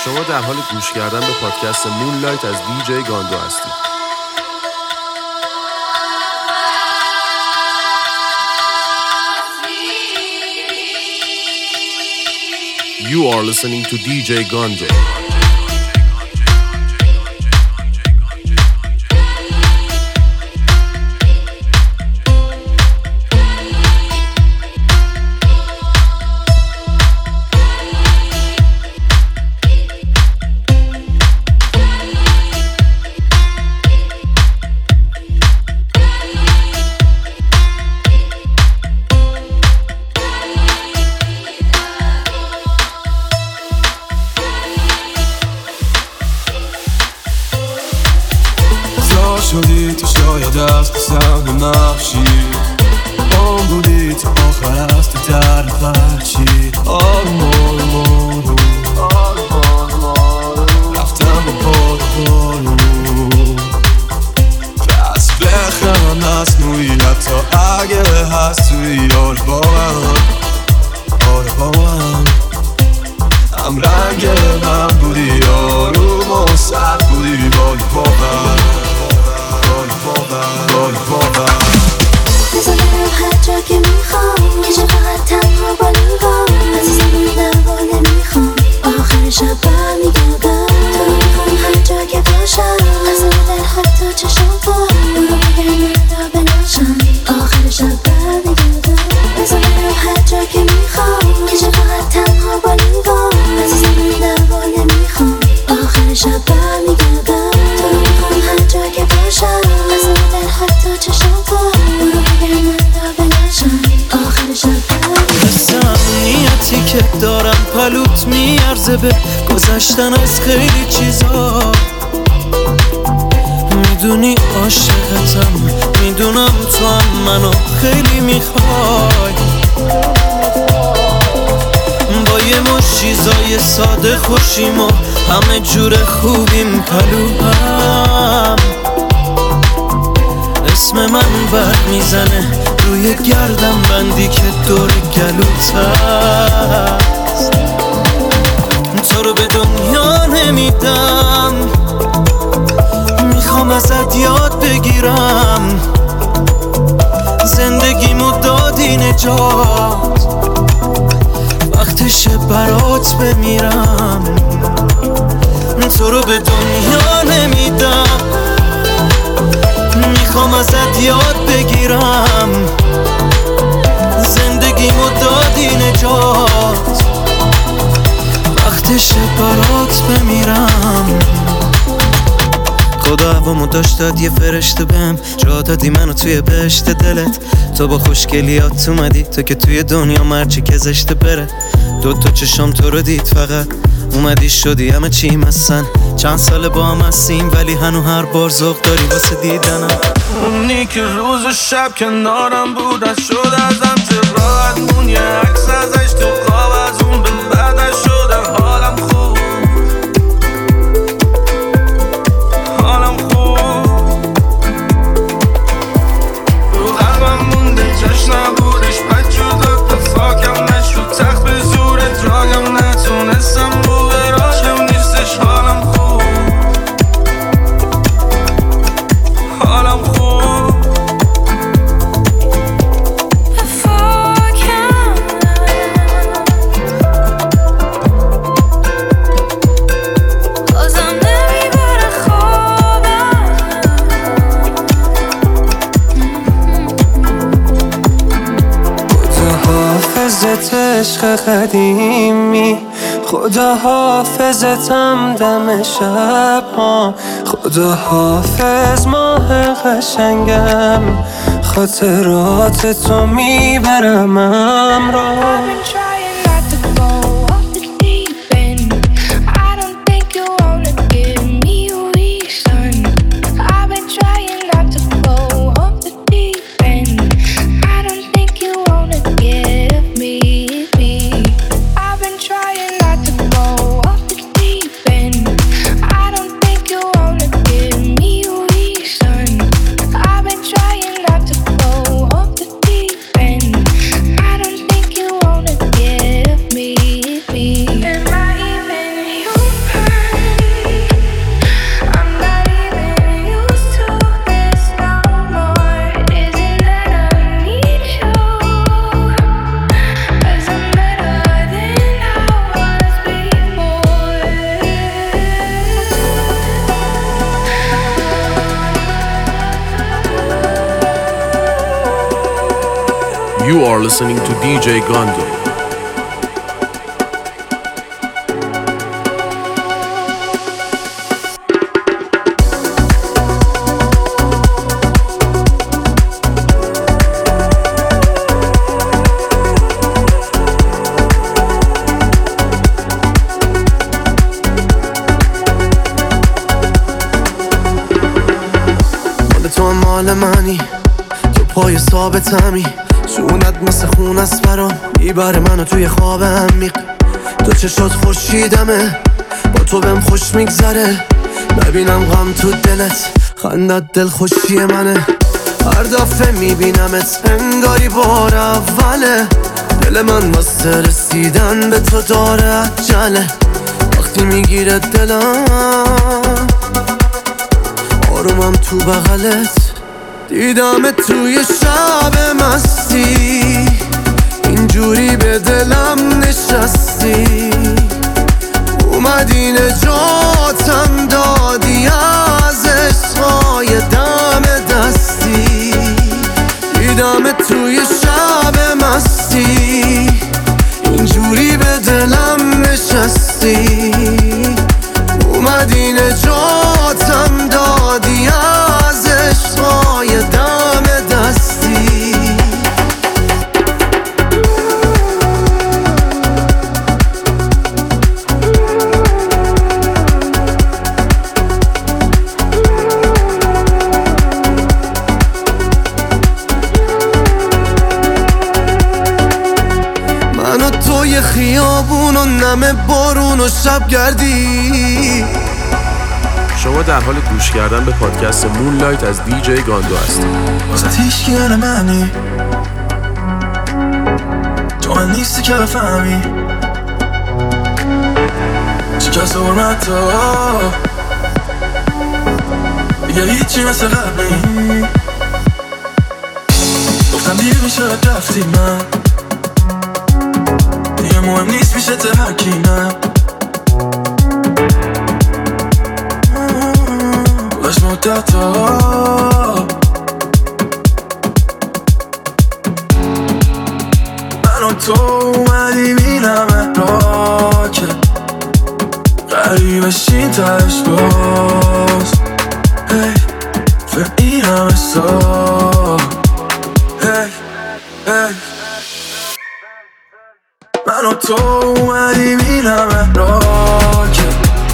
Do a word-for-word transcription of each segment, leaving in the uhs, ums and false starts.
شما در حال گوش کردن به پادکست مونلایت از دی جی گاندو هستید. You are listening to دی جی Gando. شدی تو شاید از قسم نقشی آن بودی تو آخر از تو در فرچی آروم آروم آروم رفتم با پاد خانوم پس بخرم مصنوعی حتی اگه هست توی یار با من آره با من هم رنگ من بودی آروم و سرد بودی بالی با من بذار برم هر جا که میخوام یه جا فقط تنها با نگام عزیزم رو دوا نمیخوام آخر شب برمیگردم تو رو میخوام هر جا که باشم از دل حتی چشم با برو بگرد من را بناشم آخر شب برمیگردم بذار برم هر جا که میخوام یه جا فقط تنها با نگام عزیزم رو دوا نمیخوام آخر شب برمیگردم تو رو میخوام هر جا که باشم از دل حتی چشم با برو بگرد من را بناشم آخر شب برمیگردم حس امنیتی که دارم پلوت میارزه به گذشتن از خیلی چیزا میدونی عاشقتم میدونم تو هم منو خیلی میخوای با یه مش چیزای ساده خوشیم و همه جور خوبیم پلوهم اسم من برق میزنه روی گردم بندی که دور گلوت هست تو رو به دنیا نمیدم میخوام ازت یاد بگیرم زندگیمو دادی نجات وقتشه برات بمیرم تو رو به دنیا نمیدم میخوام ازت یاد بگیرم زندگیمو دادی نجات وقتشه برات بمیرم خدا هوامو داشت داد یه فرشته بهم جا دادی منو توی بهشت دلت تو با خوشگلیات اومدی تو که توی دنیا مرچی که زشته بره دو تا چشم تو رو دید فقط اومدی شدی همه چیم هستن چند سال با هم هستیم ولی هنو هر بار ذوق داری واسه دیدنم اونی که روز و شب کنارم بود از شد ازم چه راحت مون یه عکس ازش تو خواب از اون به بعدش شدم حالم خوب حالم خوب رو قلبم مونده جشن نبودش بد شد اتفاقم نشد تخت به زورت راگم نتونستم رو برایم نیستش حالم خوب حالم خوب حافظت عشق قدیمی خدا حافظتم دم شب ها خدا حافظ ماه قشنگم خاطرات تو میبرم امرا Trying. not to go off the deep end. I don't think you wanna get are listening to دی جی Gondo. تو مال منی، تو پای ثابتمی، جونت مثل خون است برام، میبره منو توی خواب عمیق. تو چشات خورشیدمه، با تو بهم خوش میگذره، نبینم غم تو دلت، خندت دل خوشی منه. هر دفعه میبینمت انگاری بار اوله، دل من واسه رسیدن به تو داره عجله. وقتی میگیره دلم آرومم تو بغلت، دیدم توی شب مستی، اینجوری به دلم نشستی، اومدی نجاتم دادی از عشقای دم دستی. دیدم توی شب مستی، اینجوری به دلم نشستی، اومدی نجاتم دادی از عشقای دم دستی. من و توی خیابون و نم بارون و شب گردی. شما در حال گوش کردن به پادکست مونلایت از دی جی Gondo هستید. واسه هیچکی یعنی منی، تو من نیستی که بفهمی شکست حرمت ها دیگه هیچی مثل قبل نی. گفتم دیر میشه رفتی، من دیگه مهم نیست میشه تحکیمم. باش مدت ها من و تو اومدیم این همه را که قریبشین تش باز. هی فر این همه سا هی هی من و تو اومدیم این همه را که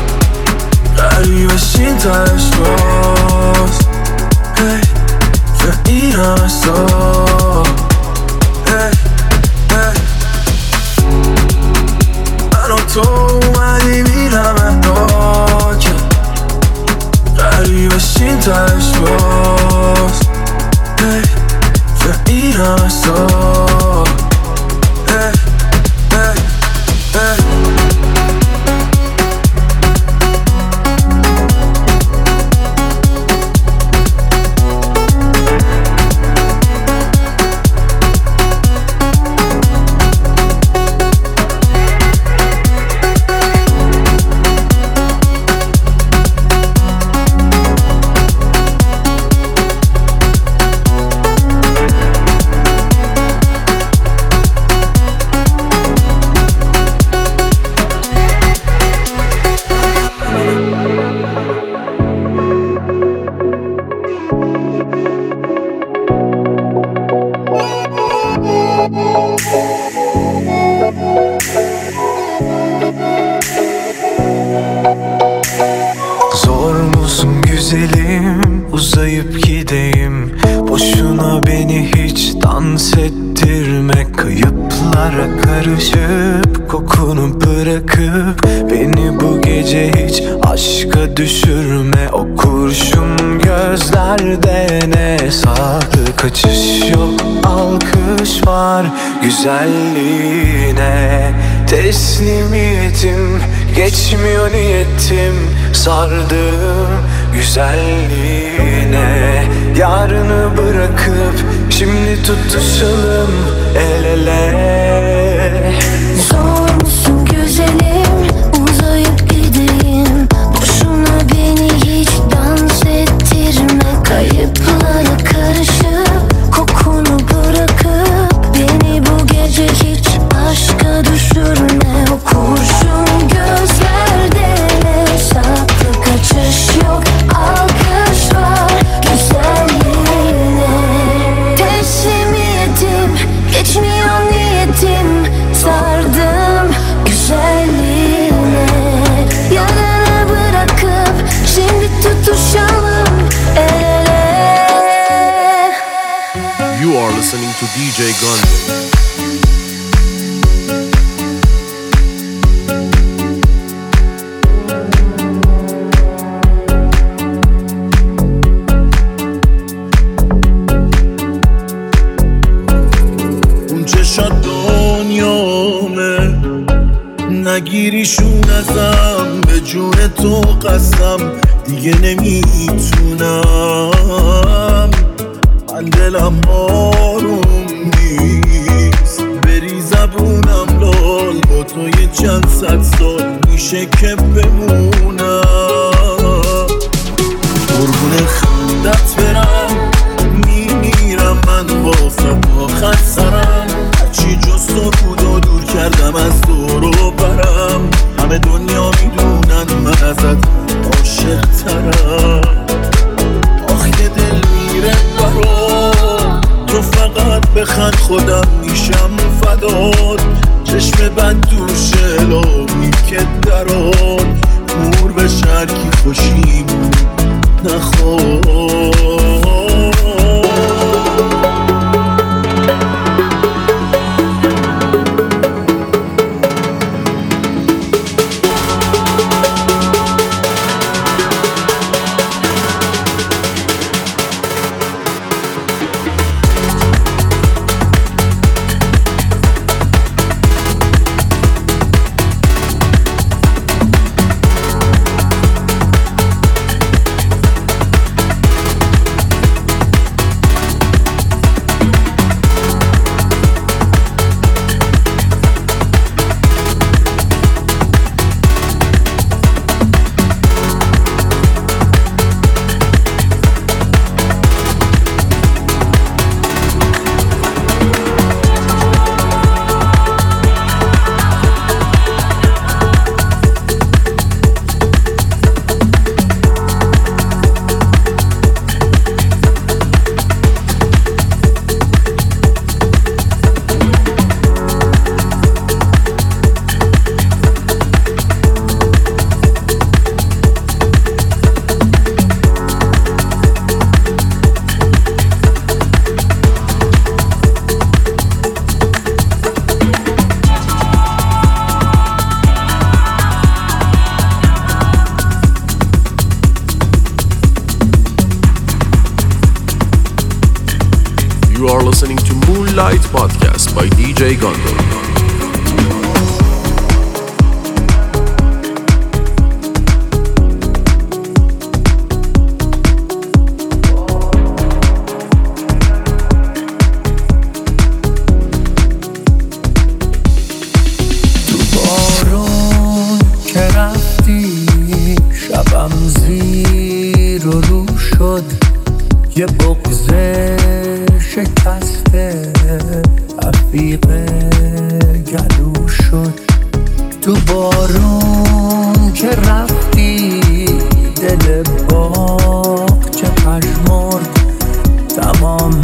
قریبشین تش باز. هی فر این همه سا هی هی من و تو اومدیم این همه را که قریبشین تش باز. هی فر این همه سا هی هی هی Zor musun güzelim, uzayıp gideyim, boşuna beni hiç dans ettirme. Kayıplara karışıp kokunu bırakıp beni bu gece hiç aşka düşürme. O kurşun gözlerde ne sağlı kaçış yok, alkış var güzelliğine. Teslimiyetim geçmiyor niyetim, sardım güzelliğine. Yarını bırakıp şimdi tutuşalım el ele. Zor musun güzelim, uzayıp gideyim, boşuna beni hiç dans ettirme. Kayıplara karışıp kokunu bırakıp beni listening to دی جی Gondo. نگیریشون ازم به جون تو قسم دیگه نمیتونم من دلم آروم نیست بری زبونم لال با تو یه چند صد سال میشه که بمونم قربون خندت برم میمیرم من واسه آخر سرم هرچی جز تو بود و دور کردم از تو رو برم همه دنیا میدونن من ازت عاشق ترم آخ یه دل میره برام تو فقط بخند خودم میشم فدات چشم بد دوشه لابی که درات مور به شرکی خوشیمون نخواد You are listening to Moonlight Podcast by دی جی Gondo. یه بغض شکسته عفیق گلو شد تو بارون که رفتی دل باغ چه پژمرد تمام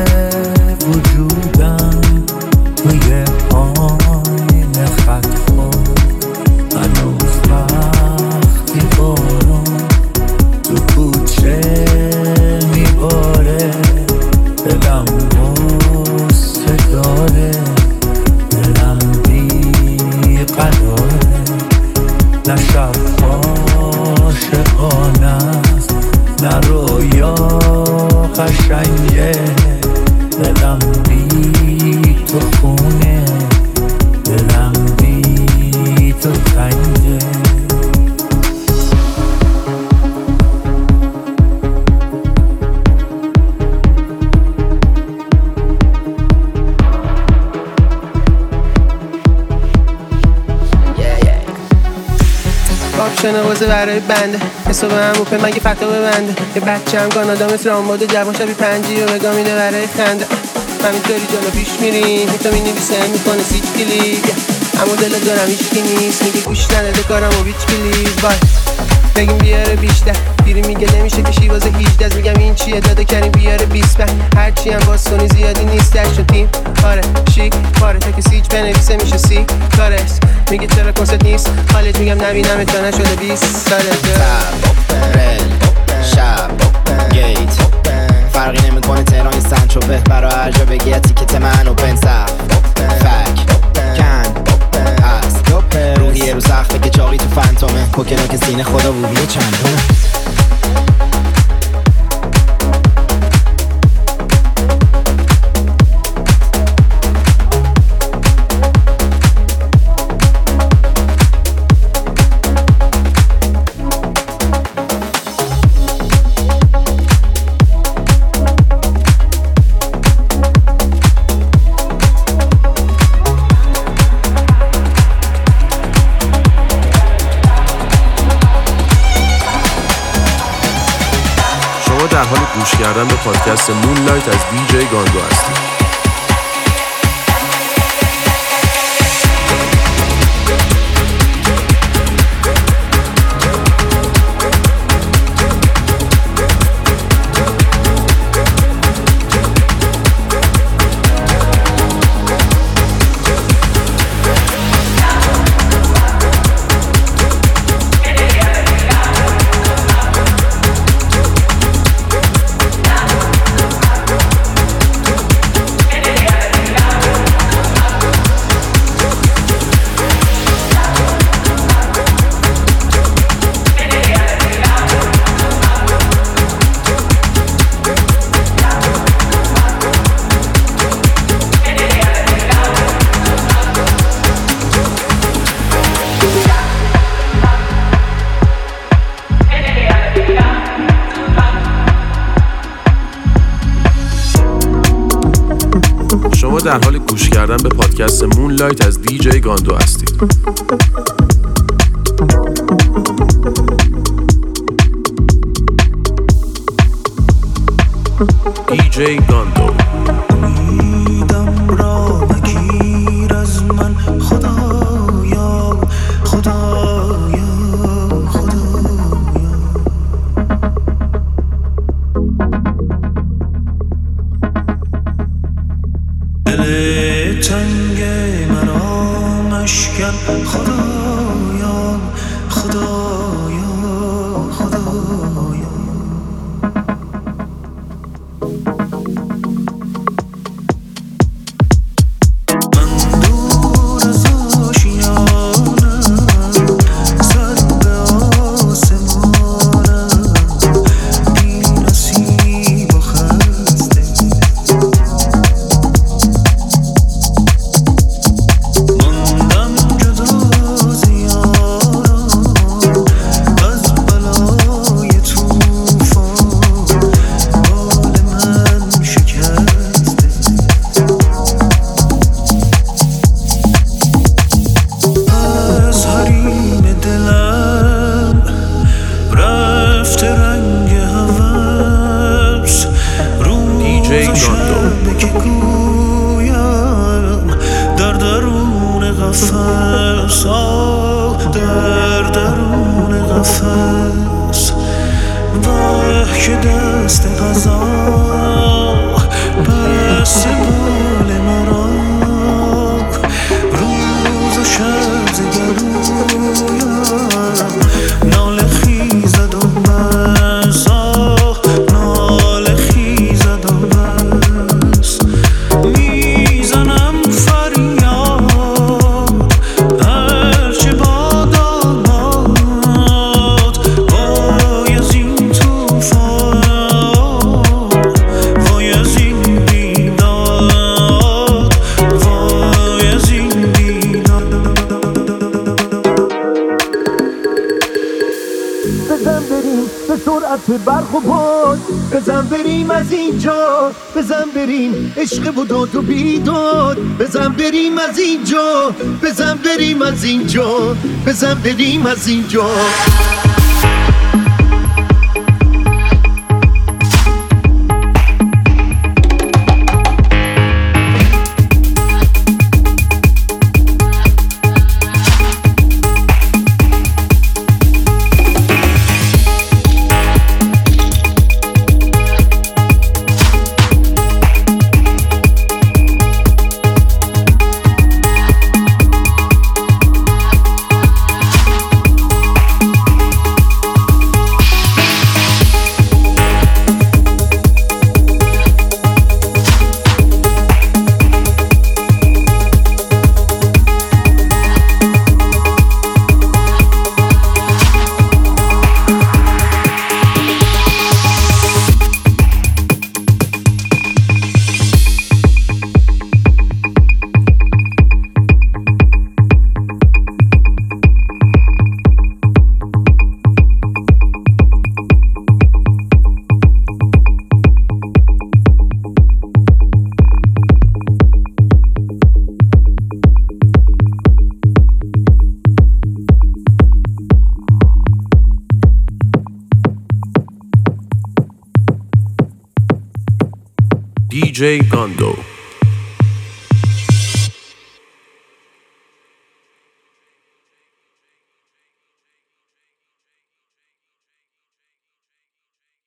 وجودم توی آینه خط خورد هنوز وقتی بارون تو کوچه میباره دلم غصه داره دلم بی قراره نه شب عاشقانه است نه رویا قشنگه دلم بی تو خونه دلم بی تو تنگه آپشنه واسه برای بنده حساب هم اوپه مگه فتا ببنده یه بچه هم کانادا مثل آماده جوان شبی پنجی و بگاه میده برای خنده همینطوری جلو پیش میریم تو مینویسه میکنه سیچ کلیک اما دل دارم هیچکی نیست میگه گوش نداده کارم و بیچ پلیز بای بگیم بیاره بیشتر دیری میگه نمیشه که شیوازه هیچدست میگم این چیه داده کریم بیاره بیست بند هرچی هم باز کنی زیادی نیستش چون تیم آره شیک پاره تا که سیچ بنویسه میشه سی کارش میگه چرا کنسرت نیست حالت میگم نبینم تا نشده بیست ساله تب رل شب گیت فرقی نمیکنه تهران بزن چو به برا هر جا بگی تیکت منو بنصف فک کن هست روحیه رو سخفه که چاقی تو فنتومه کوکنو که سینه خدا بوبیه چندونه. در حال گوش کردن به پادکست مونلایت از دیجی گاندو هستید. شما در حال گوش کردن به پادکست مونلایت از دیجی گاندو هستید. دیجی گاندو. امیدم را بگیر از من خدایا خدایا خدایا. دل تنگ مرا مشکن خدایا خدایا خدایا. در درون قفس وح که دست غذا بس بال مرا روز و شب زگرویم ناله خیزد و بس ناله خیزد و بس میزنم فریاد هرچه باد آباد وای از این توفان وای از این بیداد وای از این بیداد. بزن بریم به سرعت برق و باد بزن بریم از اینجا بزن بریم عشق و داد و بیداد بزن بریم از اینجا بزن بریم از اینجا بزن بریم از اینجا. دی جی گاندو.